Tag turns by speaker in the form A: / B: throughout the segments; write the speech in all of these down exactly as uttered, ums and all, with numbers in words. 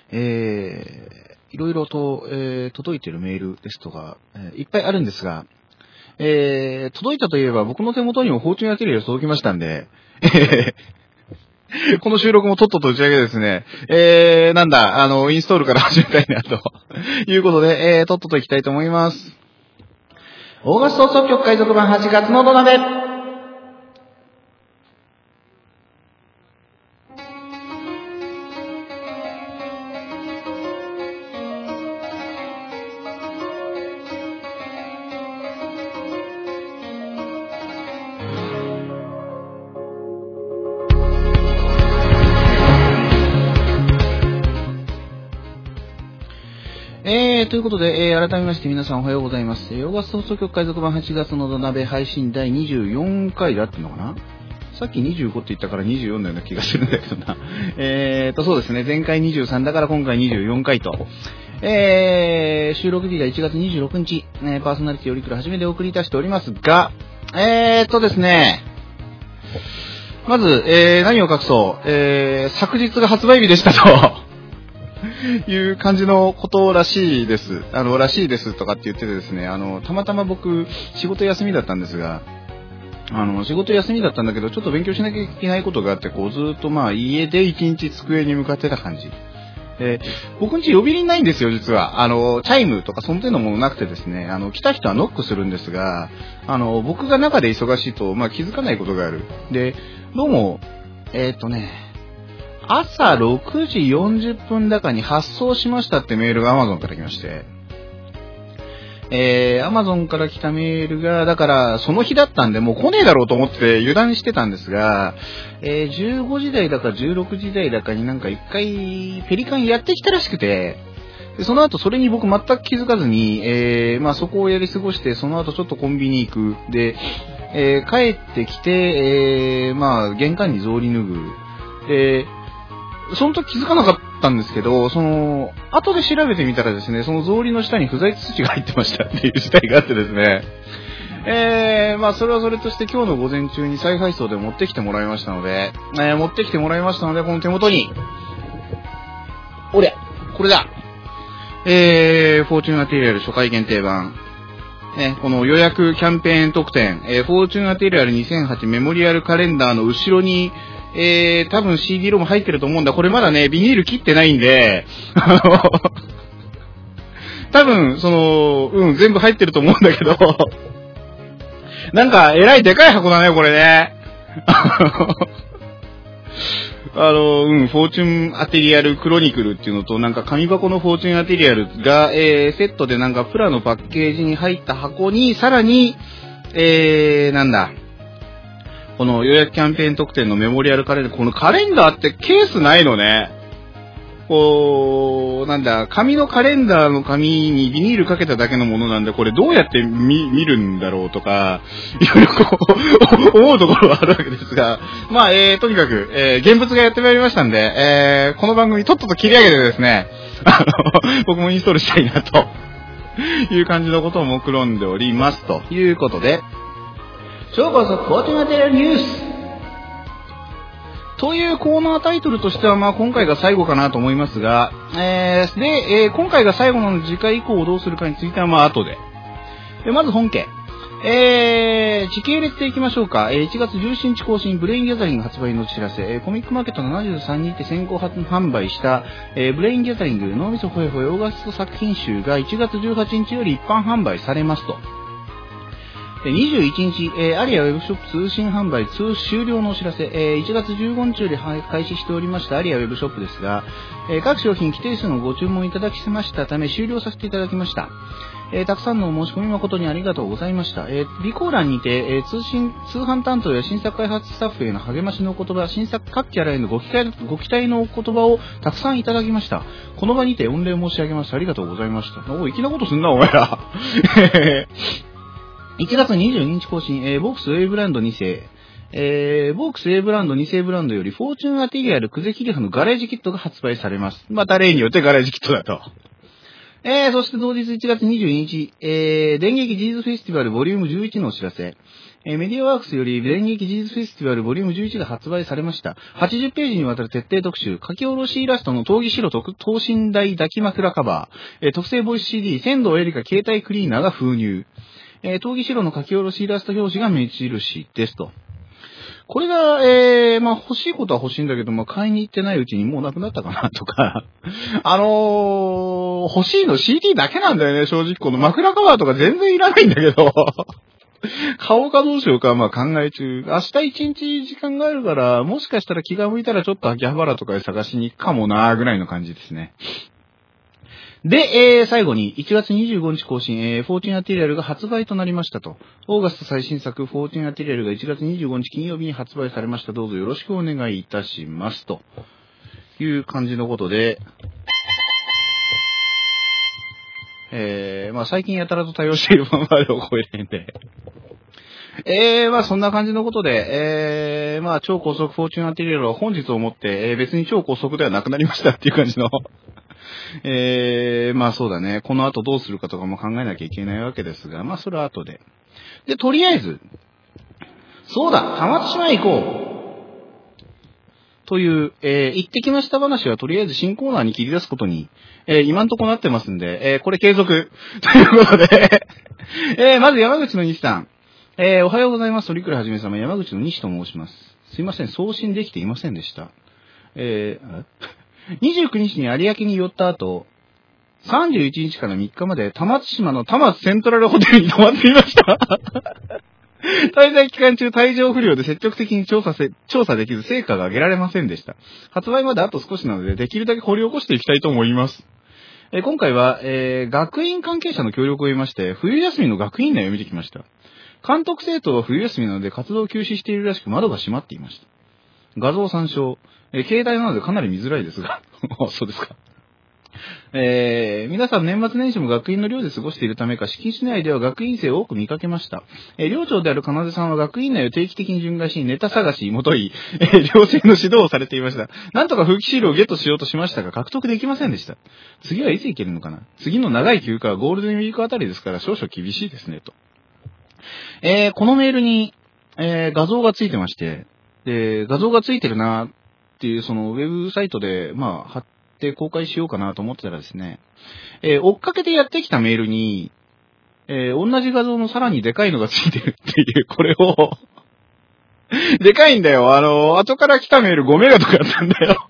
A: えー、いろいろと、えー、届いているメールですとか、えー、いっぱいあるんですが、えー、届いたといえば僕の手元にもフォーチュンアテリエが届きましたんで、この収録もとっとと打ち上げですね、えー、なんだ、あの、インストールから始めたいな、ということで、えー、とっとといきたいと思います。オーガスト作曲海賊版はちがつの土鍋。えー、ということで、えー、改めまして皆さんおはようございます。オーガスト放送局海賊版はちがつの土鍋配信だいにじゅうよんかいであってんのかな。さっきにじゅうごって言ったからにじゅうよんのような気がするんだけどな。えーと、そうですね。前回にじゅうさんだから今回にじゅうよんかいと。えー、収録日がいちがつにじゅうろくにち、えー、パーソナリティよりくらはじめでお送りいたしておりますが、えーとですね、まず、えー、何を隠そう、えー、昨日が発売日でしたと。いう感じのことらしいです。あの、らしいですとかって言っててですね、あの、たまたま僕、仕事休みだったんですが、あの、仕事休みだったんだけど、ちょっと勉強しなきゃいけないことがあって、こう、ずーっとまあ、家で一日机に向かってた感じ。で、僕ん家呼び鈴ないんですよ、実は。あの、チャイムとかその手のものなくてですね、あの、来た人はノックするんですが、あの、僕が中で忙しいと、まあ、気づかないことがある。で、どうも、えーっとね、朝ろくじよんじゅっぷんだかに発送しましたってメールが Amazon から来まして、えー、Amazon から来たメールが、だからその日だったんでもう来ねえだろうと思って油断してたんですが、えー、じゅうごじ台だかじゅうろくじ台だかになんか一回ペリカンやってきたらしくて、でその後それに僕全く気づかずに、えー、まあそこをやり過ごして、その後ちょっとコンビニ行く。で、えー、帰ってきて、えー、まあ玄関に草履脱ぐ。で、その時気づかなかったんですけど、その、後で調べてみたらですね、その草履の下に不在通知が入ってましたっていう事態があってですね、えー、まあそれはそれとして今日の午前中に再配送で持ってきてもらいましたので、えー、持ってきてもらいましたので、この手元に、おりゃ、これだ、えー、フォーチュンアテリアル初回限定版、ね、この予約キャンペーン特典、えー、フォーチュンアテリアルにせんはちメモリアルカレンダーの後ろに、えー、多分 シーディー ロム入ってると思うんだ。これまだね、ビニール切ってないんで、あの、多分、その、うん、全部入ってると思うんだけど、なんか、えらいでかい箱だね、これね。あの、うん、フォーチュンアテリアルクロニクルっていうのと、なんか紙箱のフォーチュンアテリアルが、えー、セットでなんかプラのパッケージに入った箱に、さらに、えー、なんだ、この予約キャンペーン特典のメモリアルカレンダー、このカレンダーってケースないのね。こう、なんだ、紙のカレンダーの紙にビニールかけただけのものなんで、これどうやって見、見るんだろうとか、いろいろこう、思うところはあるわけですが、まあ、えー、とにかく、えー、現物がやってまいりましたんで、えー、この番組とっとと切り上げてですね、あの、僕もインストールしたいな、という感じのことを目論んでおります、ということで、超高速フォーチュンアテリアルニュースというコーナータイトルとしては、まあ今回が最後かなと思いますが、えー、で、えー、今回が最後なので次回以降をどうするかについてはまあ後で。でまず本家。えー、時系列でいきましょうか。えー、いちがつじゅうしちにち更新、ブレインギャザリング発売のお知らせ。えー、コミックマーケットななじゅうさんにて先行販売した、えー、ブレインギャザリング脳みそほやほやオーガスト作品集がいちがつじゅうはちにちより一般販売されますと。にじゅういちにち、えー、アリアウェブショップ通信販売通終了のお知らせ、えー、いちがつじゅうごにちより開始しておりましたアリアウェブショップですが、えー、各商品規定数のご注文いただきましたため終了させていただきました。えー、たくさんのお申し込み誠にありがとうございました。えー、備考欄にて、えー、通信、通販担当や新作開発スタッフへの励ましの言葉、新作各キャラへのご期待、ご期待のお言葉をたくさんいただきました。この場にて御礼申し上げました。ありがとうございました。おい、粋なことすんな、お前ら。いちがつにじゅうににち更新、えー、ボークス A ブランドに世、えー、ボークス A ブランドに世ブランドより、フォーチュンアテリアルクゼヒリハのガレージキットが発売されます。また例によってガレージキットだと。えー、そして同日いちがつにじゅうににち、えー、電撃ジーズフェスティバルボリュームじゅういちのお知らせ。 えー、メディアワークスより電撃技術フェスティバルボリュームじゅういちが発売されました。はちじゅっページにわたる徹底特集、書き下ろしイラストの闘技白等身大抱き枕カバー、えー、特製ボイス シーディー、仙道エリカ携帯クリーナーが封入。えー、闘技白の書き下ろしイラスト表紙が目印ですと。これが、えー、まあ欲しいことは欲しいんだけど、まあ買いに行ってないうちにもうなくなったかなとか。あのー、欲しいの シーディー だけなんだよね、正直。この枕カバーとか全然いらないんだけど。買おうかどうしようか、まあ考え中。明日一日時間があるから、もしかしたら気が向いたらちょっと秋葉原とかで探しに行くかもなーぐらいの感じですね。で、えー、最後にいちがつにじゅうごにち更新、えー、フォーティーンアテリアルが発売となりましたと。オーガスト最新作フォーティーンアテリアルがいちがつにじゅうごにち金曜日に発売されました。どうぞよろしくお願いいたしますという感じのことで、えー、まあ最近やたらと対応しているままでを超えないんで。えー、まあそんな感じのことで、えー、まあ超高速フォーチュンアテリアルは本日をもって、えー、別に超高速ではなくなりましたっていう感じの、えー、まあそうだね、この後どうするかとかも考えなきゃいけないわけですが、まあそれは後で。で、とりあえず、そうだ、玉津島へ行こうという、えー、行ってきました話はとりあえず新コーナーに切り出すことに、えー、今んとこなってますんで、えー、これ継続ということで、えー、まず山口の西さん。えー、おはようございます。鳥倉はじめ様、山口の西と申します。すいません、送信できていませんでした。えー、にじゅうくにちに有明に寄った後、さんじゅういちにちからみっかまで、玉津島の玉津セントラルホテルに泊まっていました。滞在期間中、体調不良で積極的に調査せ、調査できず、成果が上げられませんでした。発売まであと少しなので、できるだけ掘り起こしていきたいと思います。えー、今回は、えー、学院関係者の協力を得まして、冬休みの学院内を見てきました。監督生徒は冬休みなので活動を休止しているらしく窓が閉まっていました。画像参照。えー、携帯なのでかなり見づらいですが。そうですか。えー、皆さん年末年始も学院の寮で過ごしているためか、敷地内では学院生を多く見かけました。えー、寮長である金瀬さんは学院内を定期的に巡回し、ネタ探し、もとい、えー、寮生の指導をされていました。なんとか風紀シールをゲットしようとしましたが、獲得できませんでした。次はいつ行けるのかな。次の長い休暇はゴールデンウィークあたりですから、少々厳しいですね、と。えー、このメールに、えー、画像がついてまして、で、画像がついてるなっていう、そのウェブサイトで、まあ、貼って公開しようかなと思ってたらですね、えー、追っかけてやってきたメールに、えー、同じ画像のさらにでかいのがついてるっていう、これを、でかいんだよ。あの、後から来たメールごメガとかだったんだよ。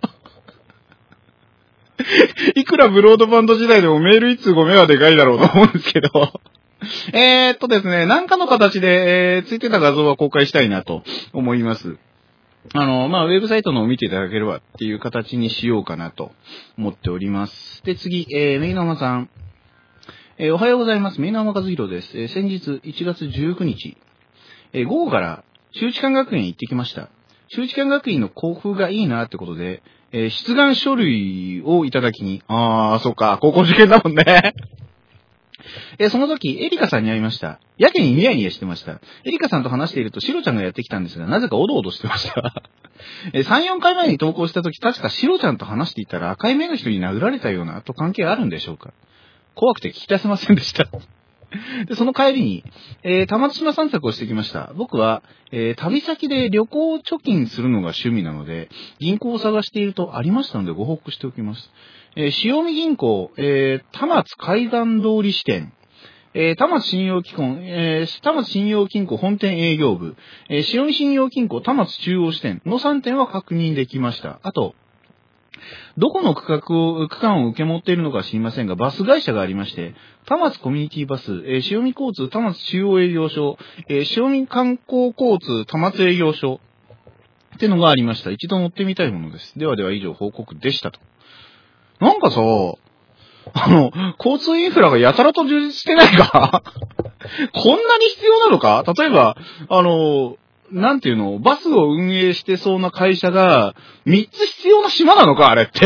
A: いくらブロードバンド時代でもメールいっつうごメガでかいだろうと思うんですけど、えーっとですね、何かの形で、えー、ついてた画像は公開したいなと思います。あの、まあ、ウェブサイトのを見ていただければっていう形にしようかなと思っております。で、次、えー、メイナマさん。えー、おはようございます。メイナマ和弘です。えー、先日いちがつじゅうくにち、えー、午後から修士館学園行ってきました。修士館学院の校風がいいなってことで、えー、出願書類をいただきに、あー、そうか、高校受験だもんね。えー、その時、エリカさんに会いました。やけにニヤニヤしてました。エリカさんと話していると、シロちゃんがやってきたんですが、なぜかおどおどしてました。えー、さん、よんかいまえに投稿した時、確かシロちゃんと話していたら赤い目の人に殴られたような、と関係あるんでしょうか。怖くて聞き出せませんでした。で、その帰りに、えー、玉津島散策をしてきました。僕は、えー、旅先で旅行貯金するのが趣味なので、銀行を探しているとありましたのでご報告しておきます。えー、塩見銀行、えー、田松海岸通り支店、えー、田松信用金庫、えー、田松信用金庫本店営業部、えー、塩見信用金庫田松中央支店のさんてんは確認できました。あと、どこの区画を、区間を受け持っているのか知りませんが、バス会社がありまして、田松コミュニティバス、えー、塩見交通田松中央営業所、えー、塩見観光交通田松営業所、ってのがありました。一度乗ってみたいものです。ではでは以上報告でしたと。なんかさ、あの、交通インフラがやたらと充実してないかこんなに必要なのか。例えば、あの、なんていうの、バスを運営してそうな会社がみっつ必要な島なのかあれって。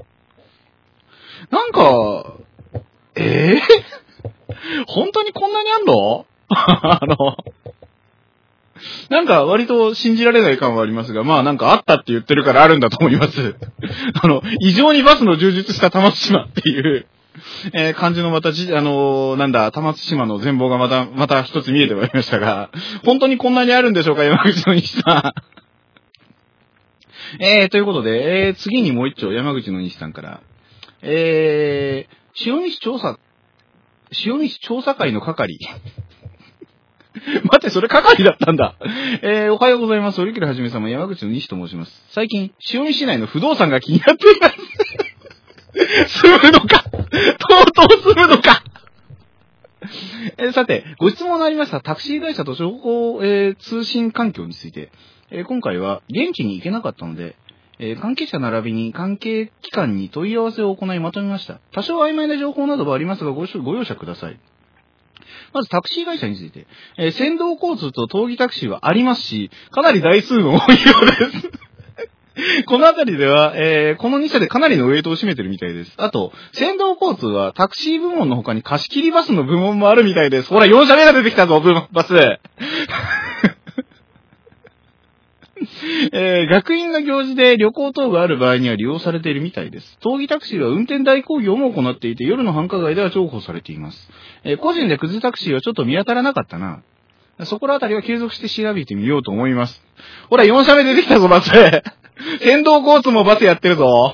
A: なんか、えぇ、ー、本当にこんなにあんのあの、なんか割と信じられない感はありますが、まあなんかあったって言ってるからあるんだと思います。あの、異常にバスの充実した玉津島っていう。 えー、感じのまたじ、あのー、なんだ、玉津島の全貌がまた、また一つ見えてまいりましたが、本当にこんなにあるんでしょうか、山口の西さん。えー、ということで、えー、次にもう一丁、山口の西さんから。えー、塩見市調査、塩見市調査会の係。待って、それ係だったんだ。えー、おはようございます。折切はじめ様、山口の西と申します。最近、塩見市内の不動産が気になっています。住むのかとうとう住むのかえー、さて、ご質問のありましたタクシー会社と情報、えー、通信環境について、えー、今回は現地に行けなかったので、えー、関係者並びに関係機関に問い合わせを行いまとめました。多少曖昧な情報などはありますがご、ご容赦ください。まずタクシー会社について、えー、先導交通と討議タクシーはありますし、かなり台数の多いようです。このあたりでは、えー、このに社でかなりのウェイトを占めてるみたいです。あと、先導交通はタクシー部門の他に貸し切りバスの部門もあるみたいです。ほら、よん社目が出てきたぞ、部門バス。えー、学院の行事で旅行等がある場合には利用されているみたいです。討議タクシーは運転代行業も行っていて、夜の繁華街では重宝されています。えー、個人でクズタクシーはちょっと見当たらなかったな。そこらあたりは継続して調べてみようと思います。ほら、よん社目出てきたぞ、バス。先導交通もバスやってるぞ。ど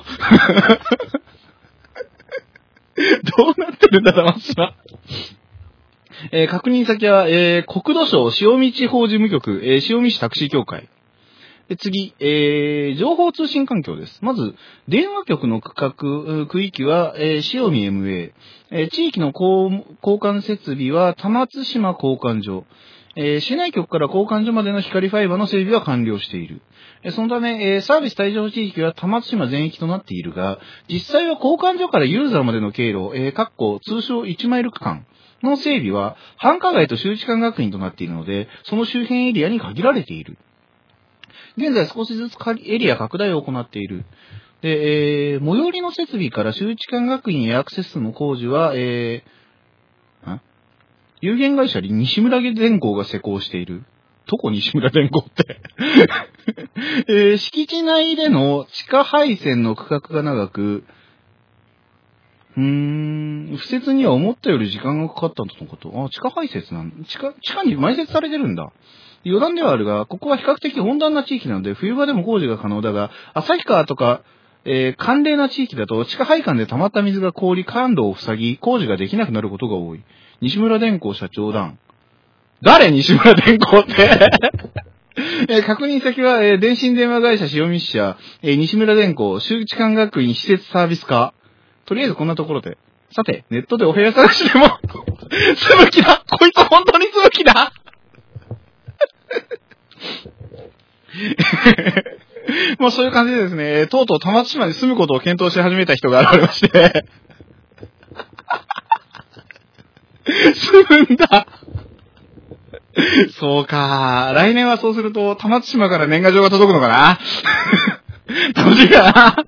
A: うなってるんだ、バスは。えー、確認先は、えー、国土省塩見地方事務局、えー、塩見市タクシー協会。で次、えー、情報通信環境です。まず、電話局の区画、区域は、えー、塩見 エムエー。えー、地域の交換設備は、玉津島交換所。えー、市内局から交換所までの光ファイバーの整備は完了している。えー、そのため、えー、サービス対象地域は玉津島全域となっているが、実際は交換所からユーザーまでの経路、えー、かっこ通称いちマイル区間の整備は、繁華街と周知間学院となっているので、その周辺エリアに限られている。現在少しずつエリア拡大を行っている。で、えー、最寄りの設備から周知間学院へアクセスの工事は、えー、ん有限会社に西村電工が施工している。どこ西村電工って、えー。敷地内での地下配線の区画が長く、うーん、敷設には思ったより時間がかかったのこと。あ、地下配設なんだ。地下、地下に埋設されてるんだ。余談ではあるが、ここは比較的温暖な地域なので、冬場でも工事が可能だが、旭川とか、えー、寒冷な地域だと、地下配管で溜まった水が凍り、管路を塞ぎ、工事ができなくなることが多い。西村電工社長団。誰西村電工ってえー、確認先は、えー、電信電話会社塩見支社、えー、西村電工、周知間学院施設サービス課。とりあえずこんなところで。さて、ネットでお部屋探しでも、住む気だこいつ本当に住む気だもうそういう感じでですね、とうとう玉津島に住むことを検討し始めた人が現れまして、住むんだそうか。来年はそうすると、玉津島から年賀状が届くのかな楽しいかな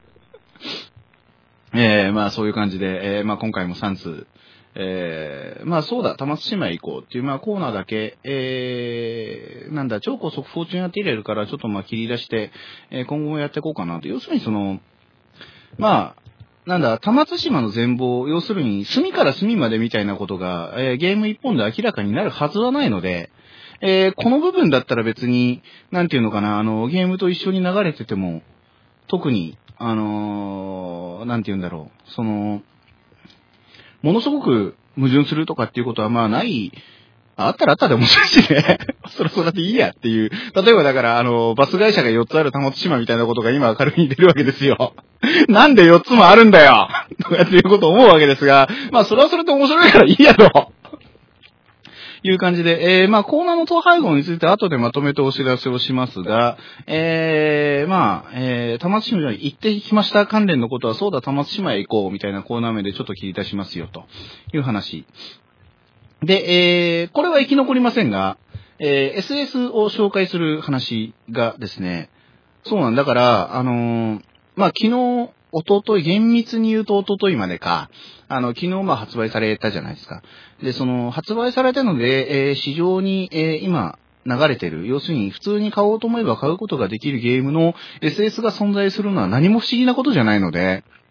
A: えー、まあそういう感じで、えー、まあ今回もさん通、えー、まあそうだ、玉津島へ行こうっていう、まあコーナーだけ、えー、なんだ、超高速フォーチュンやっていれるから、ちょっとまあ切り出して、えー、今後もやっていこうかなと。要するにその、まあ、なんだ、玉津島の全貌、要するに、隅から隅までみたいなことが、えー、ゲーム一本で明らかになるはずはないので、えー、この部分だったら別に、なんていうのかな、あの、ゲームと一緒に流れてても、特に、あのー、なんていうんだろう、その、ものすごく矛盾するとかっていうことはまあない、あったらあったで面白いしね。それそれでいいやっていう。例えばだから、あの、バス会社がよっつある玉津島みたいなことが今明るみに出るわけですよ。なんでよっつもあるんだよとかっていうことを思うわけですが、まあそれはそれで面白いからいいやと。いう感じで、えー、まあ、コーナーの統廃合について後でまとめてお知らせをしますが、えー、まあ、えー、玉津島に行ってきました関連のことは、そうだ、玉津島へ行こう、みたいなコーナー名でちょっと切り出しますよ、という話。で、えー、これは生き残りませんが、えー、エスエス を紹介する話がですね、そうなんだから、あのー、まあ、昨日、おととい、厳密に言うとおとといまでか、あの、昨日まあ発売されたじゃないですか。で、その、発売されたので、えー、市場に、えー、今、流れてる、要するに普通に買おうと思えば買うことができるゲームの エスエス が存在するのは何も不思議なことじゃないので、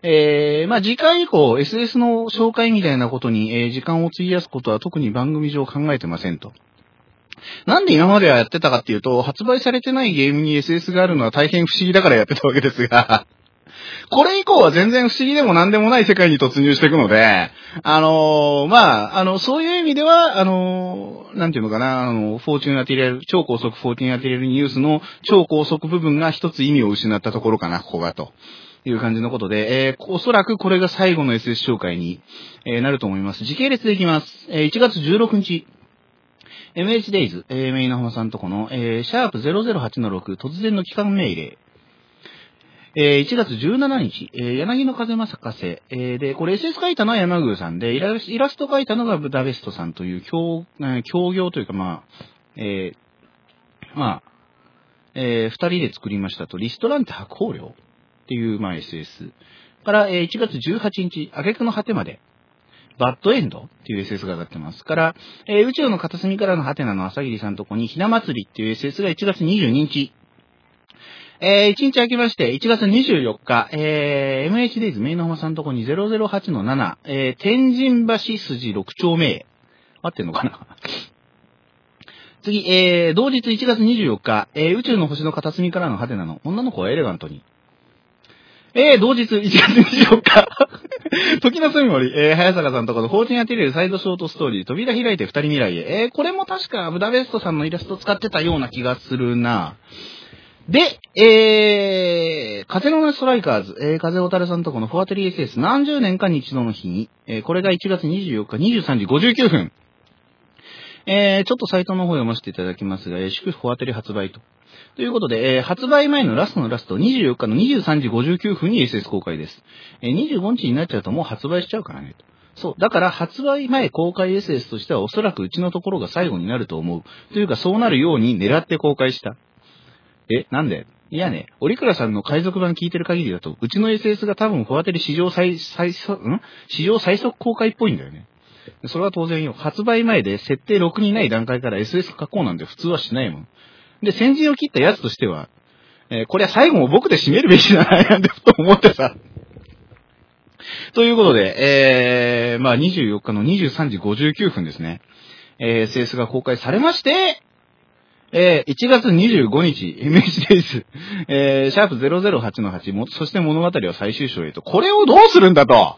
A: えー、まあ、次回以降、エスエス の紹介みたいなことに、えー、時間を費やすことは特に番組上考えてませんと。なんで今まではやってたかっていうと、発売されてないゲームに エスエス があるのは大変不思議だからやってたわけですが、これ以降は全然不思議でも何でもない世界に突入していくので、あのー、まあ、あの、そういう意味では、あのー、なんていうのかな、あの、フォーチュンアティリアル、超高速フォーチュンアティリアルニュースの超高速部分が一つ意味を失ったところかな、ここがと。いう感じのことで、えー、おそらくこれが最後の エスエス 紹介に、えー、なると思います。時系列でいきます。えー、いちがつじゅうろくにち。エムエイチ デイズ、えー、メイナホマさんとこの、えー、シャープ ゼロゼロはちのろく、突然の帰還命令。えー、いちがつじゅうしちにち、えー、柳の風正せ、えー、で、これ エスエス 書いたのは山宮さんで、イラスイラスト書いたのがブダベストさんという、協、えー、協業というか、まあ、えー、まあ、えー、二人で作りましたと、リストランテ白鵬領っていう、まあ、エスエス。から、えー、いちがつじゅうはちにち、挙句の果てまで、バッドエンドっていう エスエス が上がってます。から、えー、宇宙の片隅からのハテナの朝霧さんとこに、ひな祭りっていう エスエス がいちがつにじゅうににち。えー、いちにち空きまして、いちがつにじゅうよっか、えー、エムエイチ デイズメイの浜さんとこに ゼロゼロはちのなな、えー、天神橋筋ろく丁目へ。合ってんのかな次、えー、同日いちがつにじゅうよっか、えー、宇宙の星の片隅からのハテナの女の子はエレガントに。えー、同日いちがつにじゅうよっか、時の住森、えー、早坂さんとこのフォーチュンアテリエルサイドショートストーリー、扉開いて二人未来へ。えー、これも確かブダベストさんのイラスト使ってたような気がするな。で、えー、風のストライカーズ、えー、風おたるさんとこのフォアテリー エスエス 何十年かに一度の日に、えー、これがいちがつにじゅうよっかにじゅうさんじごじゅうきゅうふん。えー、ちょっとサイトの方読ませていただきますが、えー、祝フォアテリ発売と。ということで、えー、発売前のラストのラスト、にじゅうよっかのにじゅうさんじごじゅうきゅうふんに エスエス 公開です。えー、にじゅうごにちになっちゃうともう発売しちゃうからね。そう。だから発売前公開 エスエス としてはおそらくうちのところが最後になると思う。というかそうなるように狙って公開した。え、なんでいやね、オリクラさんの海賊版聞いてる限りだと、うちの エスエス が多分フォアテリ史上最、最速、ん史上最速公開っぽいんだよね。それは当然よ。発売前で設定ろくにない段階から エスエス 書こうなんて普通はしないもん。で、先陣を切ったやつとしては、えー、これは最後も僕で締めるべきじゃないなんてふと思ってさ。ということで、えー、まあにじゅうよっかのにじゅうさんじごじゅうきゅうふんですね。えー、エスエス が公開されまして、えー、いちがつにじゅうごにち、エムエイチ デイズ、えー、シャープ ゼロゼロはちのはち、も、そして物語は最終章へと、これをどうするんだと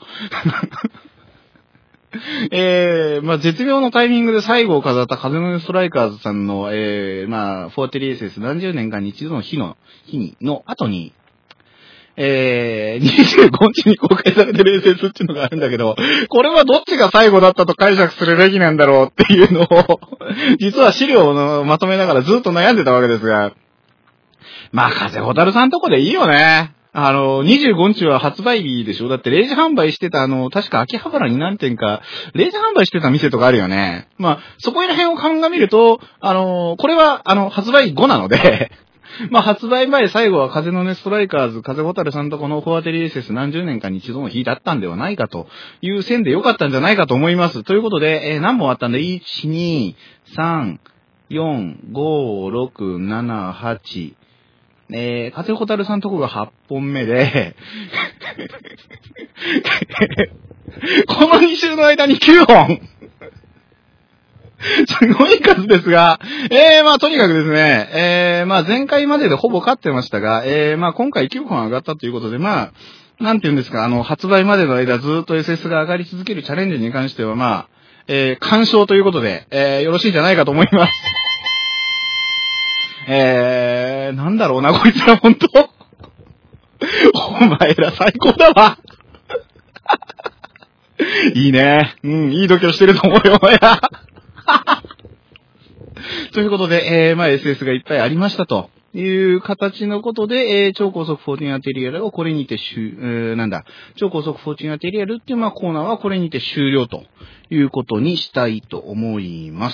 A: えー、まあ、絶妙のタイミングで最後を飾った風のストライカーズさんの、えー、まあ、フォーテリーエスエス何十年間に一度の日の、日に、の後に、えー、にじゅうごにちに公開されてる エスエス っていうのがあるんだけど、これはどっちが最後だったと解釈するべきなんだろうっていうのを、実は資料をまとめながらずっと悩んでたわけですが、まあ、風ホタルさんとこでいいよね。あの、にじゅうごにちは発売日でしょ。だってレイジ販売してた、あの、確か秋葉原に何店か、レイジ販売してた店とかあるよね。まあ、そこら辺を鑑みると、あの、これは、あの、発売後なので、まあ、発売前最後は風のねストライカーズ、風ホタルさんとこのフォアテリーエスエス何十年かに一度の日だったんではないかという線で良かったんじゃないかと思います。ということで、えー、何本あったんで、いち、に、さん、よん、ご、ろく、なな、はち、えー、風ホタルさんとこがはっぽんめで、このに週の間にきゅうほんすごい数ですが、えー、まあとにかくですね、えー、まあ前回まででほぼ勝ってましたが、えー、まあ今回きゅうほん上がったということで、まあ、なんて言うんですか、あの、発売までの間ずっと エスエス が上がり続けるチャレンジに関しては、まあ、えー、干渉ということで、えー、よろしいんじゃないかと思います。えー、なんだろうな、こいつらほんと。お前ら最高だわ。いいね。うん、いい度胸してると思うよ、お前ら。ということで、えー、まあ エスエス がいっぱいありましたという形のことで、えー、超高速フォーティンアテリアルをこれにて終、えー、なんだ、超高速フォーティンアテリアルっていうまあコーナーはこれにて終了ということにしたいと思います。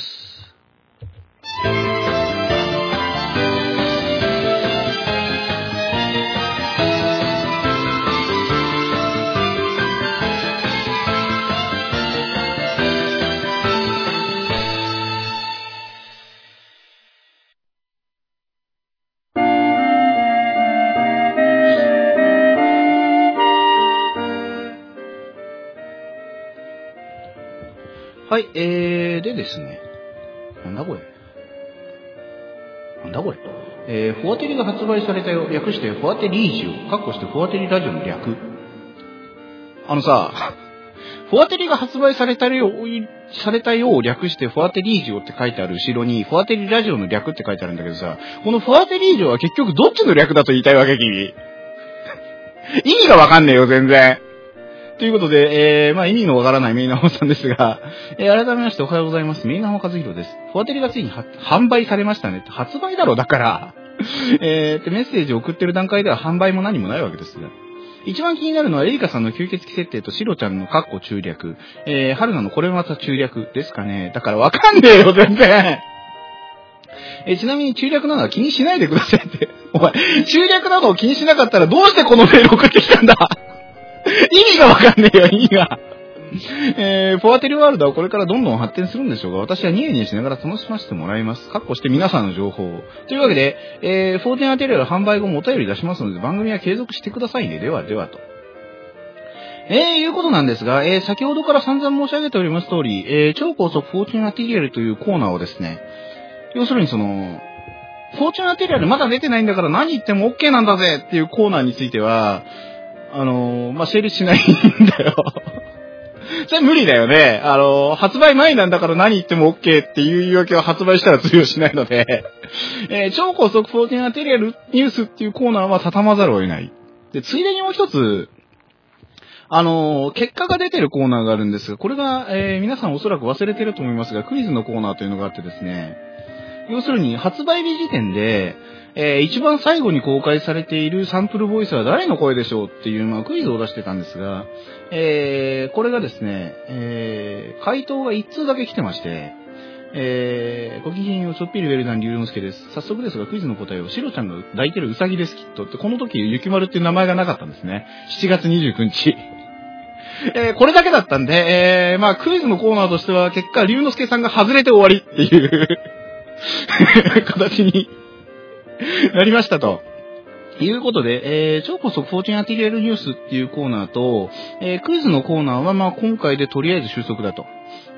A: はい、えー、でですね。なんだこれ。なんだこれ。えー、フォアテリが発売されたよ。略してフォアテリージオ。括弧してフォアテリラジオの略。あのさ、フォアテリが発売されたよう、されたよう略してフォアテリージオって書いてある後ろに、フォアテリラジオの略って書いてあるんだけどさ、このフォアテリージオは結局どっちの略だと言いたいわけ、君。意味がわかんねえよ、全然。ということで、えー、まあ意味のわからないメイナホさんですが、えー、改めましておはようございます。メイナホ和弘です。フォアテリがついに販売されましたねって、発売だろ、だから。えー、ってメッセージを送ってる段階では販売も何もないわけですが。一番気になるのはエリカさんの吸血鬼設定とシロちゃんのカッコ中略、えー、春菜のこれまた中略ですかね。だからわかんねえよ、全然。えー、ちなみに中略なのは気にしないでくださいって。お前、中略などを気にしなかったらどうしてこのメール送ってきたんだ意味がわかんねえよ、意味が。えー、フォアテリワールドはこれからどんどん発展するんでしょうが、私はニヤニヤしながら楽しませてもらいます。かっこして皆さんの情報を。というわけで、えー、フォーティーンアテリアル販売後もお便り出しますので、番組は継続してくださいね。ではではと。えー、いうことなんですが、えー、先ほどから散々申し上げております通り、えー、超高速フォーティーンアテリアルというコーナーをですね、要するにその、フォーティーンアテリアルまだ出てないんだから何言っても OK なんだぜっていうコーナーについては、あのー、まあ、成立しないんだよ。それ無理だよね。あのー、発売前なんだから何言っても OK っていう言い訳は発売したら通用しないので、えー、超高速フォーティーンアテリアルニュースっていうコーナーは畳まざるを得ない。で、ついでにもう一つ、あのー、結果が出てるコーナーがあるんですが、これが、えー、皆さんおそらく忘れてると思いますが、クイズのコーナーというのがあってですね、要するに発売日時点で、えー、一番最後に公開されているサンプルボイスは誰の声でしょうっていう、まあ、クイズを出してたんですが、えー、これがですね、えー、回答が一通だけ来てまして、えー、ごきげんよう、ちょっぴりウェルダン、龍之介です。早速ですが、クイズの答えを、シロちゃんが抱いてるウサギです、きっと。って、この時、ゆきまるっていう名前がなかったんですね。しちがつにじゅうくにち。えー、これだけだったんで、えー、まあ、クイズのコーナーとしては、結果、龍之介さんが外れて終わりっていう形になりましたと。いうことで、えー、超高速フォーティーンアテリアルニュースっていうコーナーと、えー、クイズのコーナーは、まあ、今回でとりあえず収束だと。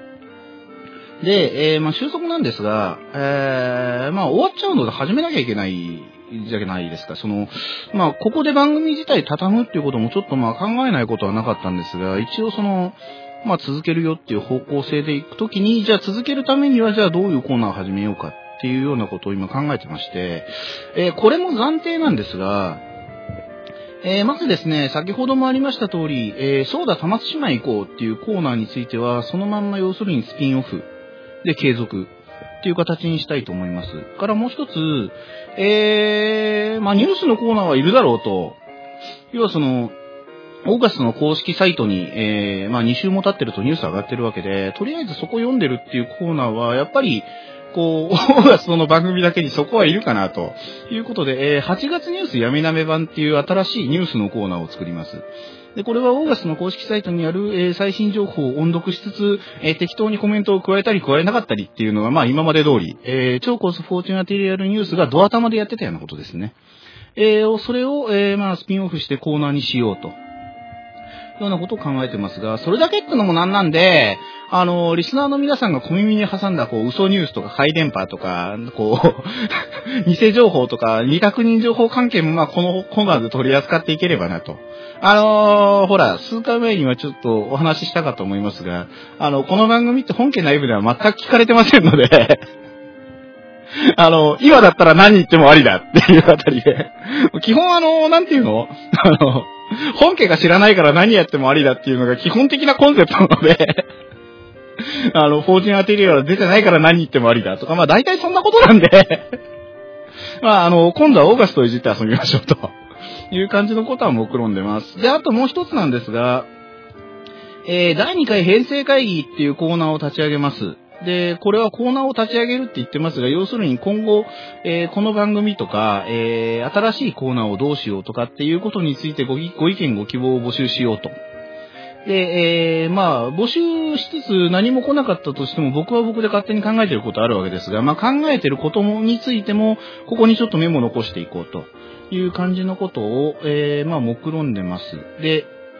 A: で、えー、まあ、収束なんですが、えー、まあ、終わっちゃうので始めなきゃいけないじゃないですか。その、まあ、ここで番組自体畳むっていうこともちょっとまあ考えないことはなかったんですが、一応その、まあ、続けるよっていう方向性でいくときに、じゃあ続けるためには、じゃあどういうコーナーを始めようかっていうようなことを今考えてまして、えー、これも暫定なんですが、えー、まずですね、先ほどもありました通り、えー、そうだ、玉津島行こうっていうコーナーについては、そのまんま要するにスピンオフで継続っていう形にしたいと思います。からもう一つ、えー、まあニュースのコーナーはいるだろうと、要はその、オーガストの公式サイトに、えー、まあに週も経ってるとニュース上がってるわけで、とりあえずそこ読んでるっていうコーナーは、やっぱり、こう、オーガストの番組だけにそこはいるかなということで、えー、はちがつニュースやめなめ版っていう新しいニュースのコーナーを作ります。で、これはオーガストの公式サイトにある、えー、最新情報を音読しつつ、えー、適当にコメントを加えたり加えなかったりっていうのが、まあ今まで通り、えー、超高速フォーティーンアテリアルニュースがドア玉でやってたようなことですね。えー、それを、えー、まあスピンオフしてコーナーにしようと。ようなことを考えてますが、それだけってのもなんなんで、あの、リスナーの皆さんが小耳に挟んだ、こう、嘘ニュースとか、ハイ電波とか、こう、偽情報とか、未確認情報関係も、まあ、このコーナーで取り扱っていければなと。あのー、ほら、数回前にはちょっとお話ししたかと思いますが、あの、この番組って本家内部では全く聞かれてませんので、あの、今だったら何言ってもありだっていうあたりで、基本あの、なんていうのあの、本家が知らないから何やってもありだっていうのが基本的なコンセプトなので、あの、フォーティーンアテリアル出てないから何言ってもありだとか、まあ大体そんなことなんで、まああの、今度はオーガストをいじって遊びましょうという感じのことは目論んでます。で、あともう一つなんですが、えー、だいにかい編成会議っていうコーナーを立ち上げます。で、これはコーナーを立ち上げるって言ってますが、要するに今後、えー、この番組とか、えー、新しいコーナーをどうしようとかっていうことについてご、ご意見ご希望を募集しようと。で、えー、まあ、募集しつつ何も来なかったとしても、僕は僕で勝手に考えてることあるわけですが、まあ考えてることについても、ここにちょっとメモ残していこうという感じのことを、えー、まあ目論んでます。で、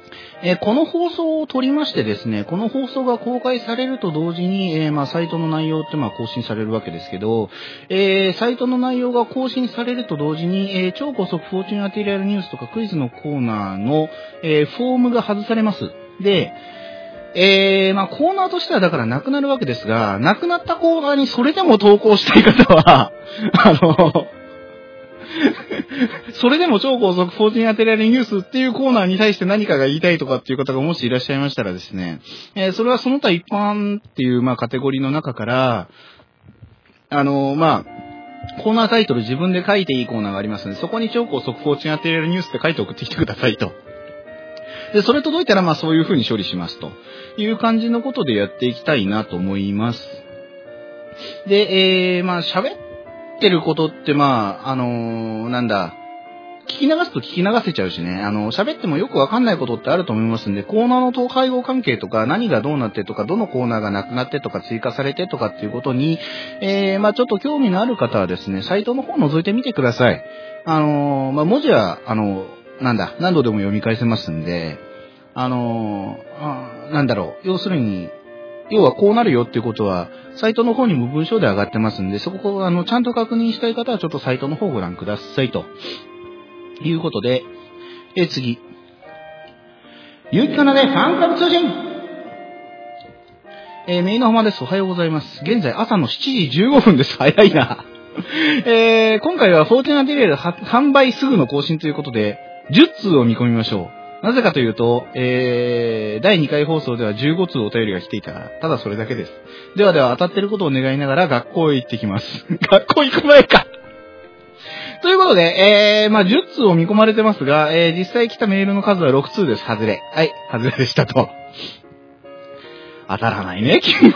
A: えー、この放送を撮りましてですね、この放送が公開されると同時に、えー、まあ、サイトの内容ってまあ更新されるわけですけど、えー、サイトの内容が更新されると同時に、えー、超高速フォーチュンアテリアルニュースとかクイズのコーナーの、えー、フォームが外されます。で、えー、まあ、コーナーとしてはだからなくなるわけですが、なくなったコーナーにそれでも投稿したい方は、あの、それでも超高速フォーチュンアテリアルニュースっていうコーナーに対して何かが言いたいとかっていう方がもしいらっしゃいましたらですね、えー、それはその他一般っていうまあカテゴリーの中から、あのー、まあ、コーナータイトル自分で書いていいコーナーがありますので、そこに超高速フォーチュンアテリアルニュースって書いて送ってきてくださいと。で、それ届いたらまあそういう風に処理しますという感じのことでやっていきたいなと思います。で、えー、まあ喋ってることってまあ、あのー、なんだ、聞き流すと聞き流せちゃうしね、あの、喋ってもよくわかんないことってあると思いますんで、コーナーの統廃合関係とか、何がどうなってとか、どのコーナーがなくなってとか、追加されてとかっていうことに、えー、まあちょっと興味のある方はですね、サイトの方を覗いてみてください。あのー、まあ文字は、あのー、なんだ、何度でも読み返せますんで、あのー、なんだろう、要するに、要はこうなるよっていうことは、サイトの方にも文章で上がってますんで、そこをあの、ちゃんと確認したい方はちょっとサイトの方をご覧くださいと。いうことで、え、次。ゆうきかなでファンクラブ通信えー、メイの浜です。おはようございます。現在朝のしちじじゅうごふんです。早いな。えー、今回はフォーチュンアテリアル販売すぐの更新ということで、じゅっつうを見込みましょう。なぜかというと、えー、だいにかい放送ではじゅうごつうお便りが来ていたから、ただそれだけです。ではでは当たってることを願いながら学校へ行ってきます。学校行く前かということで、えー、まあ、じゅっつうを見込まれてますが、えー、実際来たメールの数はろくつうです。外れ。はい、外れでしたと。当たらないね、君も。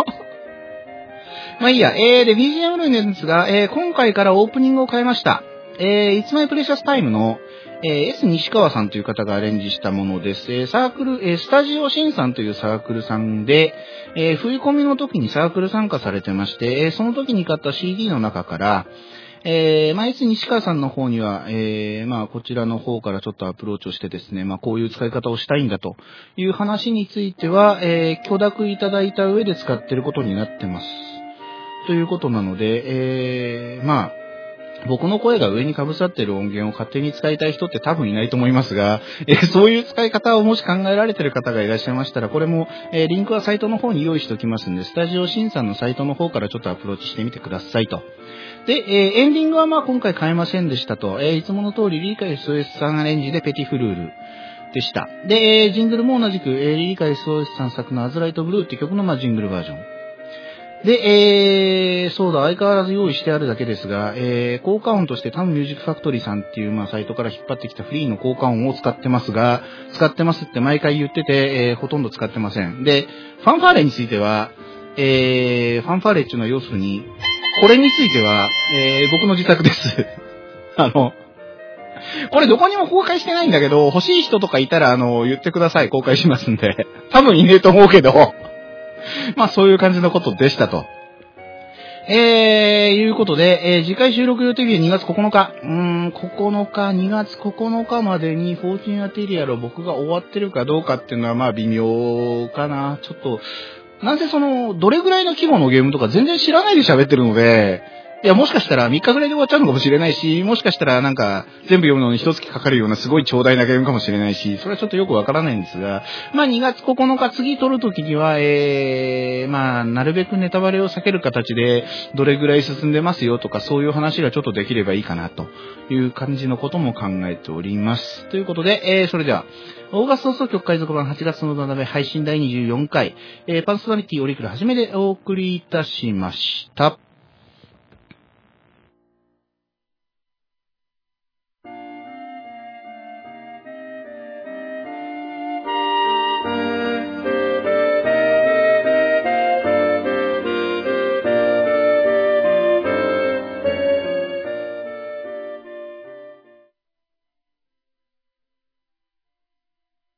A: まあいいや、えー、で、ビージーエム なんですが、えー、今回からオープニングを変えました。えー、It's My Precious Time の、えー、S 西川さんという方がアレンジしたものです。えー、サークル、えー、スタジオシンさんというサークルさんで、えー、冬込みの時にサークル参加されてまして、えー、その時に買った シーディー の中から、えー、まあ、S 西川さんの方には、えー、まあ、こちらの方からちょっとアプローチをしてですね、まあ、こういう使い方をしたいんだという話については、えー、許諾いただいた上で使っていることになってます。ということなので、えー、まあ、僕の声が上に被さっている音源を勝手に使いたい人って多分いないと思いますが、えー、そういう使い方をもし考えられている方がいらっしゃいましたら、これも、えー、リンクはサイトの方に用意しておきますんで、スタジオシンさんのサイトの方からちょっとアプローチしてみてくださいと。で、えー、エンディングはまあ今回変えませんでしたと、えー、いつもの通りリリカ エスオーエス さんアレンジでペティフルールでした。で、えー、ジングルも同じく、えー、リリカ エスオーエス さん作のアズライトブルーって曲のまあジングルバージョン。で、えー、そうだ、相変わらず用意してあるだけですが、えー、効果音としてタムミュージックファクトリーさんっていう、まあ、サイトから引っ張ってきたフリーの効果音を使ってますが、使ってますって毎回言ってて、えー、ほとんど使ってません。で、ファンファーレについては、えー、ファンファーレっていうのは要するに、これについては、えー、僕の自作です。あの、これどこにも公開してないんだけど、欲しい人とかいたら、あの、言ってください。公開しますんで。多分いねえと思うけど。まあそういう感じのことでしたと。えー、いうことで、えー、次回収録予定日はにがつここのか。うーん、ここのか、にがつここのかまでにフォーチュンアテリアルを僕が終わってるかどうかっていうのはまあ微妙かな。ちょっと、なんせその、どれぐらいの規模のゲームとか全然知らないで喋ってるので、いや、もしかしたらみっかぐらいで終わっちゃうのかもしれないし、もしかしたらなんか全部読むのに一月かかるようなすごい長大なゲームかもしれないし、それはちょっとよくわからないんですが、まあにがつここのか次撮るときには、えー、まあなるべくネタバレを避ける形でどれぐらい進んでますよとかそういう話がちょっとできればいいかなという感じのことも考えております。ということで、えー、それでは、オーガスト総局海賊版はちがつの七べ配信だいにじゅうよんかい、えー、パーソナリティオリクルはじめでお送りいたしました。